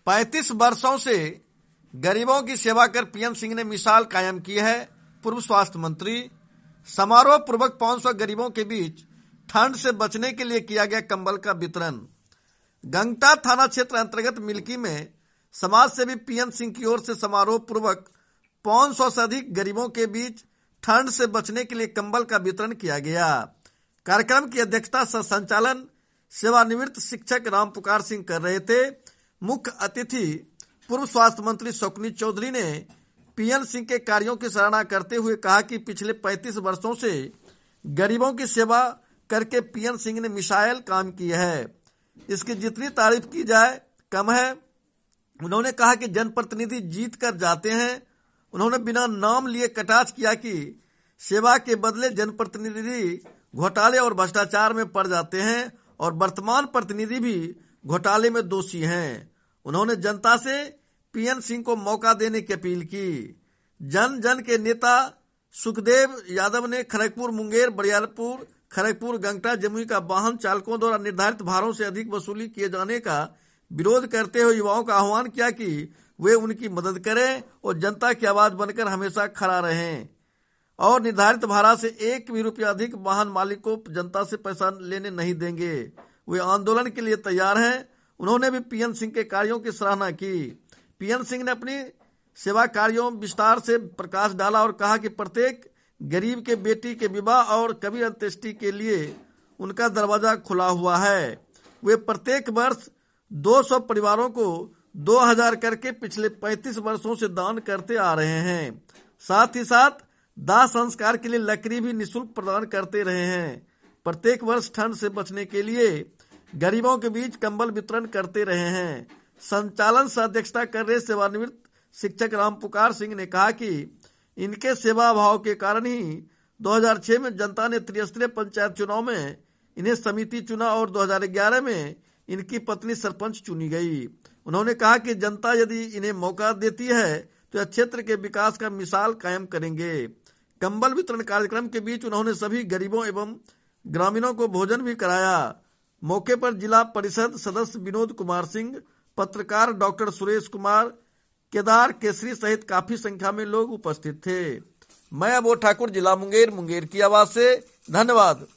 35 वर्षों से गरीबों की सेवा कर पीएम सिंह ने मिसाल कायम की है। पूर्व स्वास्थ्य मंत्री। समारोह पूर्वक 500 गरीबों के बीच ठंड से बचने के लिए किया गया कंबल का वितरण। गंगटा थाना क्षेत्र अंतर्गत मिल्की में समाज सेवी पीएम सिंह की ओर से समारोह पूर्वक 500 से अधिक गरीबों के बीच ठंड से बचने के लिए कंबल का वितरण किया गया। कार्यक्रम की अध्यक्षता सह संचालन सेवानिवृत्त शिक्षक रामपुकार सिंह कर रहे थे। मुख्य अतिथि पूर्व स्वास्थ्य मंत्री शकुनी चौधरी ने पीएम सिंह के कार्यों की सराहना करते हुए कहा कि पिछले 35 वर्षों से गरीबों की सेवा करके पीएम सिंह ने मिसाइल काम की है, इसकी जितनी तारीफ की जाए कम है। उन्होंने कहा कि जनप्रतिनिधि जीत कर जाते हैं। उन्होंने बिना नाम लिए कटाक्ष किया कि सेवा के बदले जनप्रतिनिधि घोटाले और भ्रष्टाचार में पड़ जाते हैं और वर्तमान प्रतिनिधि भी घोटाले में दोषी हैं। उन्होंने जनता से पीएम सिंह को मौका देने की अपील की। जन जन के नेता सुखदेव यादव ने खड़गपुर, मुंगेर, बरियारपुर, खड़गपुर, गंगटा, जमुई का वाहन चालकों द्वारा निर्धारित भारों से अधिक वसूली किए जाने का विरोध करते हुए युवाओं का आह्वान किया कि वे उनकी मदद करें और जनता की आवाज बनकर हमेशा खड़ा रहें और निर्धारित भाड़ा से एक भी रुपया अधिक वाहन मालिक को जनता से पैसा लेने नहीं देंगे। वे आंदोलन के लिए तैयार हैं। उन्होंने भी पीएम सिंह के कार्यों की सराहना की। पीएम सिंह ने अपनी सेवा कार्यों विस्तार से प्रकाश डाला और कहा कि प्रत्येक गरीब के बेटी के विवाह और कभी अंत्येष्टि के लिए उनका दरवाजा खुला हुआ है। वे प्रत्येक वर्ष 200 परिवारों को 2000 करके पिछले 35 वर्षों से दान करते आ रहे हैं। साथ ही साथ दाह संस्कार के लिए लकड़ी भी निःशुल्क प्रदान करते रहे हैं। प्रत्येक वर्ष ठंड से बचने के लिए गरीबों के बीच कंबल वितरण करते रहे हैं। संचालन सह अध्यक्षता कर रहे सेवानिवृत्त शिक्षक रामपुकार सिंह ने कहा कि इनके सेवा भाव के कारण ही 2006 में जनता ने त्रिस्तरीय पंचायत चुनाव में इन्हें समिति चुना और 2011 में इनकी पत्नी सरपंच चुनी गई। उन्होंने कहा कि जनता यदि इन्हें मौका देती है तो क्षेत्र के विकास का मिसाल कायम करेंगे। कंबल वितरण कार्यक्रम के बीच उन्होंने सभी गरीबों एवं ग्रामीणों को भोजन भी कराया। मौके पर जिला परिषद सदस्य विनोद कुमार सिंह, पत्रकार डॉक्टर सुरेश कुमार, केदार केसरी सहित काफी संख्या में लोग उपस्थित थे। मैं अबोध ठाकुर, जिला मुंगेर की आवाज से। धन्यवाद।